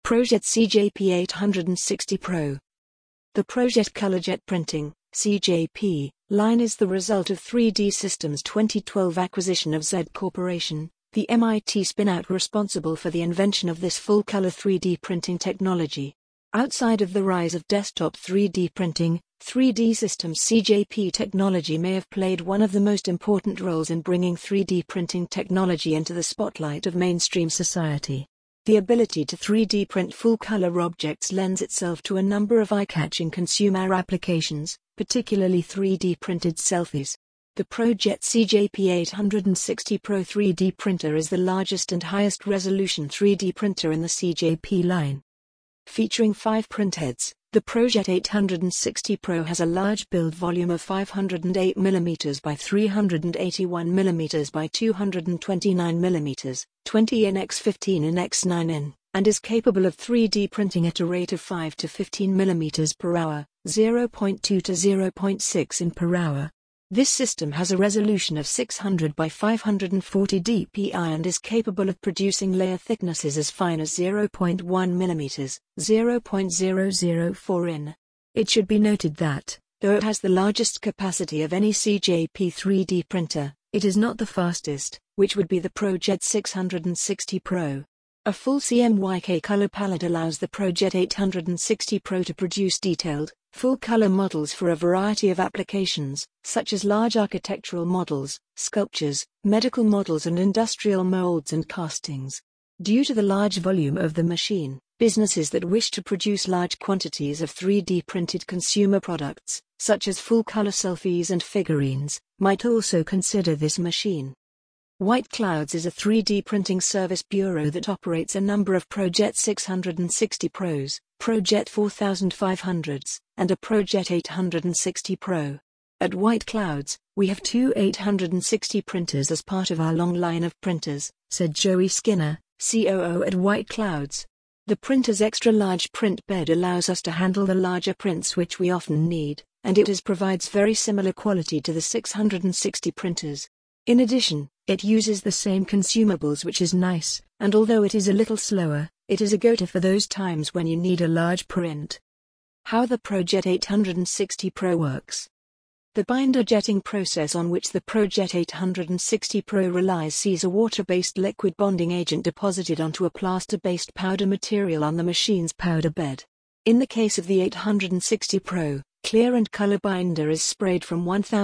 ProJet CJP860 Pro. The ProJet ColorJet Printing (CJP) line is the result of 3D Systems' 2012 acquisition of Z Corporation, the MIT spin-out responsible for the invention of this full-color 3D printing technology. Outside of the rise of desktop 3D printing, 3D Systems CJP technology may have played one of the most important roles in bringing 3D printing technology into the spotlight of mainstream society. The ability to 3D print full-color objects lends itself to a number of eye-catching consumer applications, particularly 3D printed selfies. The ProJet CJP860 Pro 3D printer is the largest and highest resolution 3D printer in the CJP line. Featuring 5 printheads, the ProJet 860 Pro has a large build volume of 508 mm by 381 mm by 229 mm, 20 in x 15 in x 9 in, and is capable of 3D printing at a rate of 5 to 15 mm per hour, 0.2 to 0.6 in per hour. This system has a resolution of 600 by 540 dpi and is capable of producing layer thicknesses as fine as 0.1 mm, 0.004 in. It should be noted that, though it has the largest capacity of any CJP 3D printer, it is not the fastest, which would be the ProJet 660 Pro. A full CMYK color palette allows the ProJet 860 Pro to produce detailed, full-color models for a variety of applications, such as large architectural models, sculptures, medical models and industrial molds and castings. Due to the large volume of the machine, businesses that wish to produce large quantities of 3D printed consumer products, such as full-color selfies and figurines, might also consider this machine. White Clouds is a 3D printing service bureau that operates a number of ProJet 660 Pros, ProJet 4500s, and a ProJet 860 Pro. At White Clouds, we have 2 860 printers as part of our long line of printers, said Joey Skinner, COO at White Clouds. The printer's extra-large print bed allows us to handle the larger prints which we often need, and it provides very similar quality to the 660 printers. In addition, it uses the same consumables, which is nice, and although it is a little slower, it is a go-to for those times when you need a large print. How the ProJet 860 Pro works. The binder jetting process on which the ProJet 860 Pro relies sees a water-based liquid bonding agent deposited onto a plaster-based powder material on the machine's powder bed. In the case of the 860 Pro, clear and color binder is sprayed from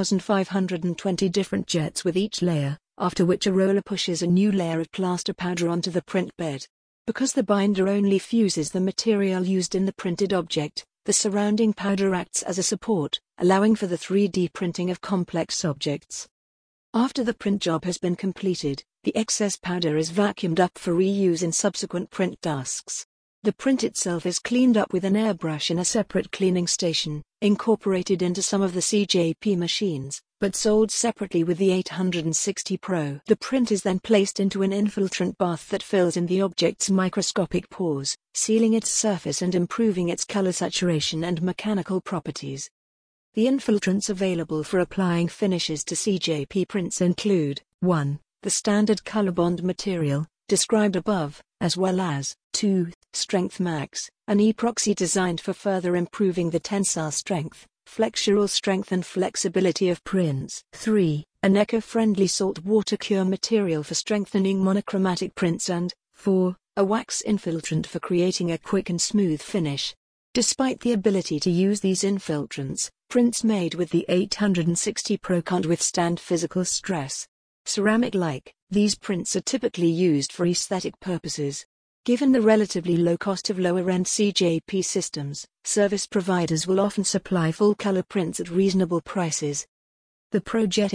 1,520 different jets with each layer, after which a roller pushes a new layer of plaster powder onto the print bed. Because the binder only fuses the material used in the printed object, the surrounding powder acts as a support, allowing for the 3D printing of complex objects. After the print job has been completed, the excess powder is vacuumed up for reuse in subsequent print tasks. The print itself is cleaned up with an airbrush in a separate cleaning station, incorporated into some of the CJP machines, but sold separately with the 860 Pro. The print is then placed into an infiltrant bath that fills in the object's microscopic pores, sealing its surface and improving its color saturation and mechanical properties. The infiltrants available for applying finishes to CJP prints include 1. The standard ColorBond material, described above, as well as 2. Strength Max, an epoxy designed for further improving the tensile strength, flexural strength and flexibility of prints. 3. An eco-friendly salt water cure material for strengthening monochromatic prints and 4. A wax infiltrant for creating a quick and smooth finish. Despite the ability to use these infiltrants, prints made with the 860 Pro can't withstand physical stress. Ceramic-like, these prints are typically used for aesthetic purposes. Given the relatively low cost of lower-end CJP systems, service providers will often supply full-color prints at reasonable prices. The ProJet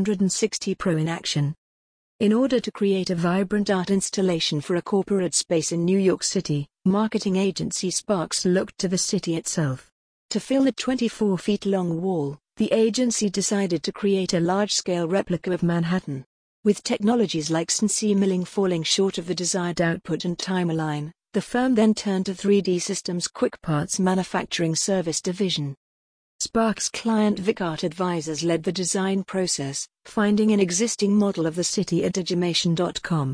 860 Pro in action. In order to create a vibrant art installation for a corporate space in New York City, marketing agency Sparks looked to the city itself. To fill the 24-feet-long wall, the agency decided to create a large-scale replica of Manhattan. With technologies like CNC milling falling short of the desired output and timeline, the firm then turned to 3D Systems' Quick Parts Manufacturing Service division. Sparks' client VicArt Advisors led the design process, finding an existing model of the city at Digimation.com.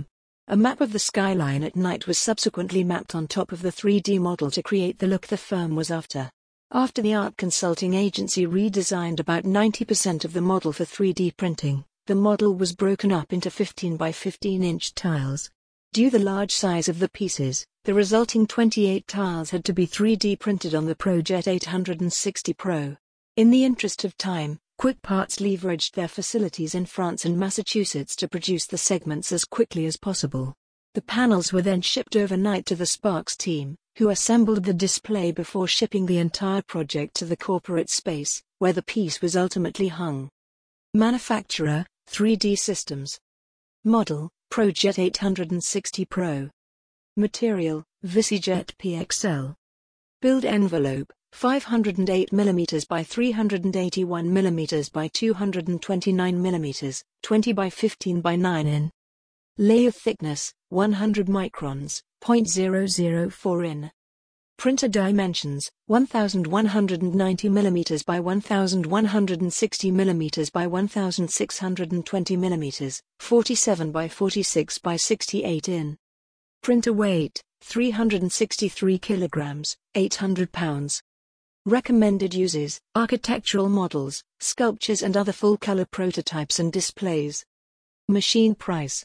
A map of the skyline at night was subsequently mapped on top of the 3D model to create the look the firm was after. After the art consulting agency redesigned about 90% of the model for 3D printing, the model was broken up into 15 by 15-inch tiles. Due to the large size of the pieces, the resulting 28 tiles had to be 3D printed on the ProJet 860 Pro. In the interest of time, Quick Parts leveraged their facilities in France and Massachusetts to produce the segments as quickly as possible. The panels were then shipped overnight to the Sparks team, who assembled the display before shipping the entire project to the corporate space, where the piece was ultimately hung. Manufacturer, 3D Systems. Model, ProJet 860 Pro. Material, VisiJet PXL. Build envelope, 508 mm by 381 mm by 229 mm, 20 by 15 by 9 in. Layer thickness, 100 microns, 0.004 in. Printer dimensions, 1190 mm by 1160 mm by 1620 mm, 47 by 46 by 68 in. Printer weight, 363 kilograms, 800 pounds. Recommended uses, architectural models, sculptures and other full-color prototypes and displays. Machine price,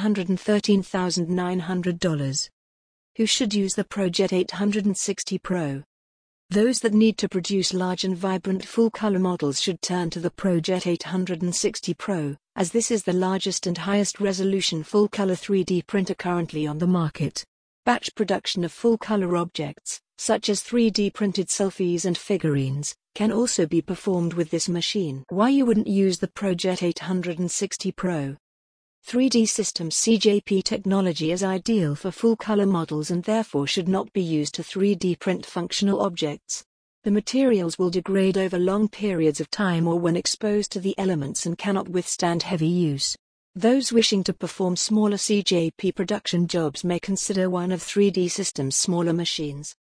$113,900. Who should use the ProJet 860 Pro? Those that need to produce large and vibrant full-color models should turn to the ProJet 860 Pro, as this is the largest and highest resolution full-color 3D printer currently on the market. Batch production of full-color objects, such as 3D printed selfies and figurines, can also be performed with this machine. Why you wouldn't use the ProJet 860 Pro? 3D Systems CJP technology is ideal for full-color models and therefore should not be used to 3D print functional objects. The materials will degrade over long periods of time or when exposed to the elements and cannot withstand heavy use. Those wishing to perform smaller CJP production jobs may consider one of 3D Systems' smaller machines.